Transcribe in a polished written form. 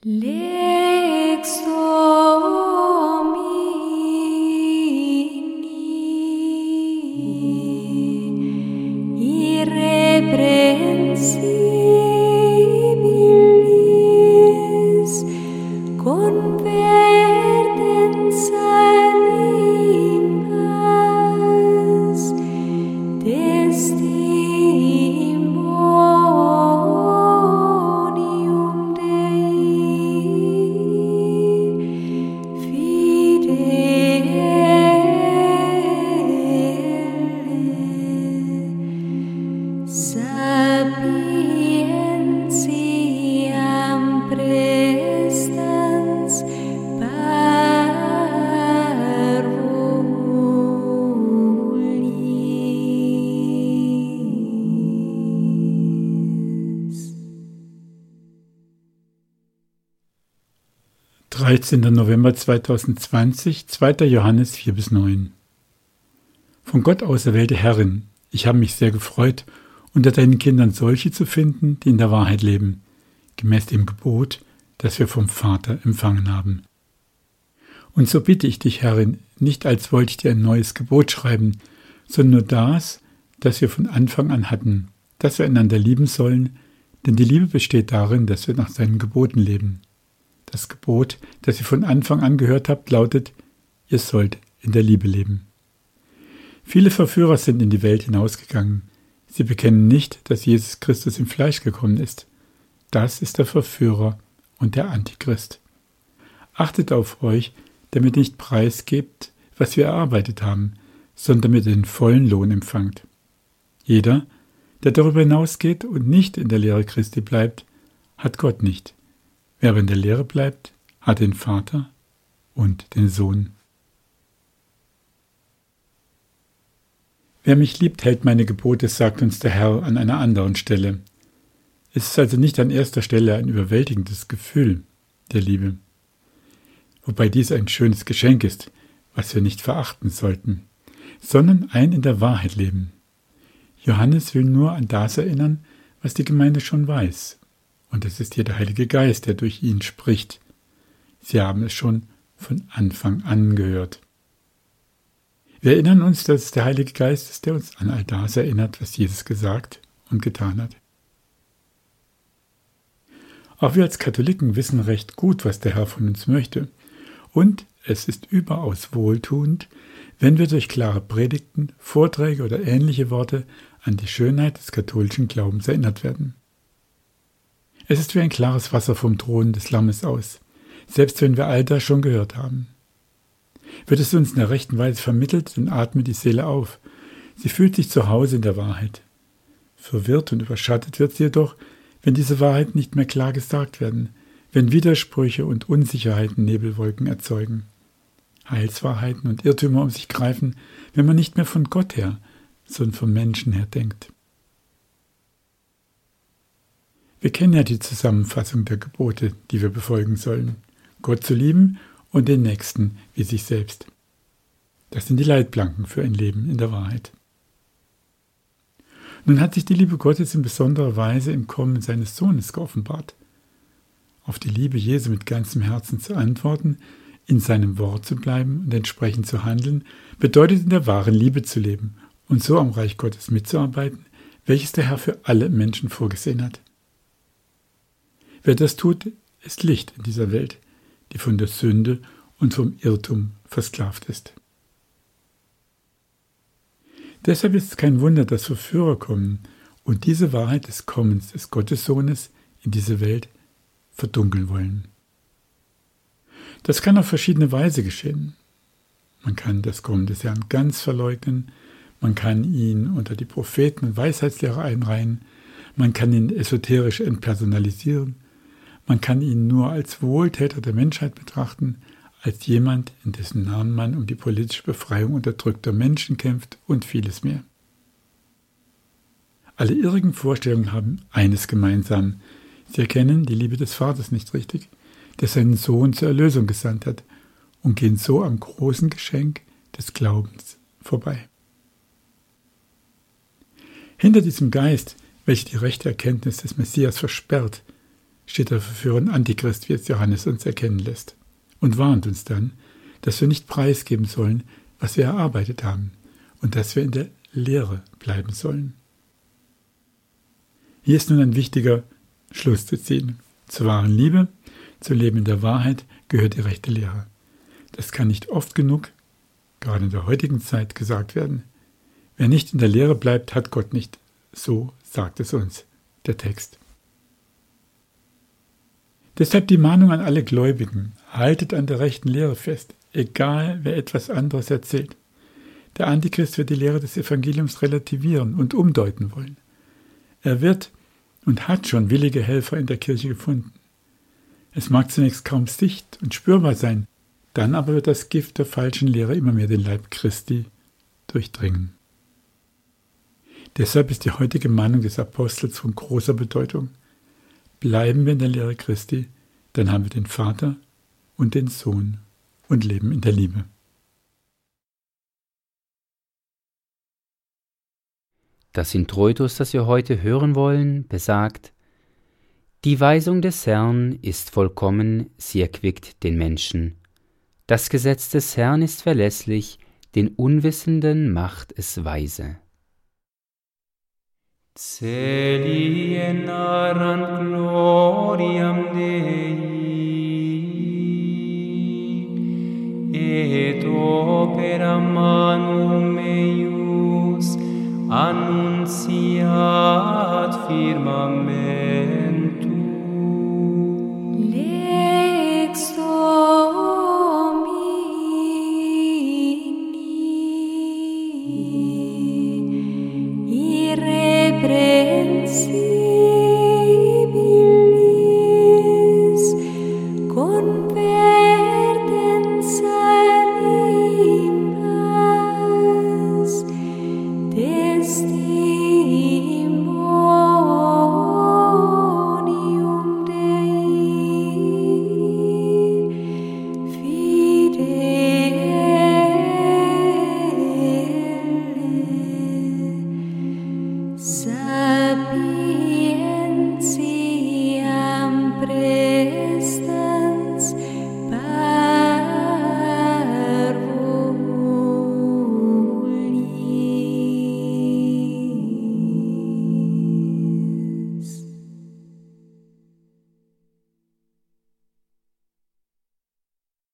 Lex Domini irreprensibilis convertens animas testimonium Dei fidele sapientiam prestans parvulis. 13. November 2020, 2. Johannes 4-9. Von Gott auserwählte Herrin, ich habe mich sehr gefreut, unter deinen Kindern solche zu finden, die in der Wahrheit leben, gemäß dem Gebot, das wir vom Vater empfangen haben. Und so bitte ich dich, Herrin, nicht als wollte ich dir ein neues Gebot schreiben, sondern nur das wir von Anfang an hatten, dass wir einander lieben sollen, denn die Liebe besteht darin, dass wir nach seinen Geboten leben. Das Gebot, das ihr von Anfang an gehört habt, lautet, ihr sollt in der Liebe leben. Viele Verführer sind in die Welt hinausgegangen. Sie bekennen nicht, dass Jesus Christus im Fleisch gekommen ist. Das ist der Verführer und der Antichrist. Achtet auf euch, damit ihr nicht preisgebt, was wir erarbeitet haben, sondern damit ihr den vollen Lohn empfangt. Jeder, der darüber hinausgeht und nicht in der Lehre Christi bleibt, hat Gott nicht. Wer aber in der Lehre bleibt, hat den Vater und den Sohn. Wer mich liebt, hält meine Gebote, sagt uns der Herr an einer anderen Stelle. Es ist also nicht an erster Stelle ein überwältigendes Gefühl der Liebe, wobei dies ein schönes Geschenk ist, was wir nicht verachten sollten, sondern ein in der Wahrheit leben. Johannes will nur an das erinnern, was die Gemeinde schon weiß, und es ist hier der Heilige Geist, der durch ihn spricht. Sie haben es schon von Anfang an gehört. Wir erinnern uns, dass es der Heilige Geist ist, der uns an all das erinnert, was Jesus gesagt und getan hat. Auch wir als Katholiken wissen recht gut, was der Herr von uns möchte. Und es ist überaus wohltuend, wenn wir durch klare Predigten, Vorträge oder ähnliche Worte an die Schönheit des katholischen Glaubens erinnert werden. Es ist wie ein klares Wasser vom Thron des Lammes aus, selbst wenn wir all das schon gehört haben. Wird es uns in der rechten Weise vermittelt, dann atmet die Seele auf. Sie fühlt sich zu Hause in der Wahrheit. Verwirrt und überschattet wird sie jedoch, wenn diese Wahrheiten nicht mehr klar gesagt werden, wenn Widersprüche und Unsicherheiten Nebelwolken erzeugen, Heilswahrheiten und Irrtümer um sich greifen, wenn man nicht mehr von Gott her, sondern vom Menschen her denkt. Wir kennen ja die Zusammenfassung der Gebote, die wir befolgen sollen. Gott zu lieben und den Nächsten wie sich selbst. Das sind die Leitplanken für ein Leben in der Wahrheit. Nun hat sich die Liebe Gottes in besonderer Weise im Kommen seines Sohnes geoffenbart. Auf die Liebe Jesu mit ganzem Herzen zu antworten, in seinem Wort zu bleiben und entsprechend zu handeln, bedeutet in der wahren Liebe zu leben und so am Reich Gottes mitzuarbeiten, welches der Herr für alle Menschen vorgesehen hat. Wer das tut, ist Licht in dieser Welt, die von der Sünde und vom Irrtum versklavt ist. Deshalb ist es kein Wunder, dass Verführer kommen und diese Wahrheit des Kommens des Gottessohnes in diese Welt verdunkeln wollen. Das kann auf verschiedene Weise geschehen. Man kann das Kommen des Herrn ganz verleugnen, man kann ihn unter die Propheten und Weisheitslehrer einreihen, man kann ihn esoterisch entpersonalisieren, man kann ihn nur als Wohltäter der Menschheit betrachten, als jemand, in dessen Namen man um die politische Befreiung unterdrückter Menschen kämpft und vieles mehr. Alle irrigen Vorstellungen haben eines gemeinsam. Sie erkennen die Liebe des Vaters nicht richtig, der seinen Sohn zur Erlösung gesandt hat, und gehen so am großen Geschenk des Glaubens vorbei. Hinter diesem Geist, welcher die rechte Erkenntnis des Messias versperrt, steht der Verführer und Antichrist, wie es Johannes uns erkennen lässt, und warnt uns dann, dass wir nicht preisgeben sollen, was wir erarbeitet haben, und dass wir in der Lehre bleiben sollen. Hier ist nun ein wichtiger Schluss zu ziehen. Zur wahren Liebe, zu leben in der Wahrheit, gehört die rechte Lehre. Das kann nicht oft genug, gerade in der heutigen Zeit, gesagt werden. Wer nicht in der Lehre bleibt, hat Gott nicht. So sagt es uns der Text. Deshalb die Mahnung an alle Gläubigen: Haltet an der rechten Lehre fest, egal wer etwas anderes erzählt. Der Antichrist wird die Lehre des Evangeliums relativieren und umdeuten wollen. Er wird und hat schon willige Helfer in der Kirche gefunden. Es mag zunächst kaum sicht- und spürbar sein, dann aber wird das Gift der falschen Lehre immer mehr den Leib Christi durchdringen. Deshalb ist die heutige Mahnung des Apostels von großer Bedeutung. Bleiben wir in der Lehre Christi, dann haben wir den Vater und den Sohn und leben in der Liebe. Das Introitus, das wir heute hören wollen, besagt: Die Weisung des Herrn ist vollkommen, sie erquickt den Menschen. Das Gesetz des Herrn ist verlässlich, den Unwissenden macht es weise. Celi narrant gloriam Dei, et opera manum eius annunciat firmamente.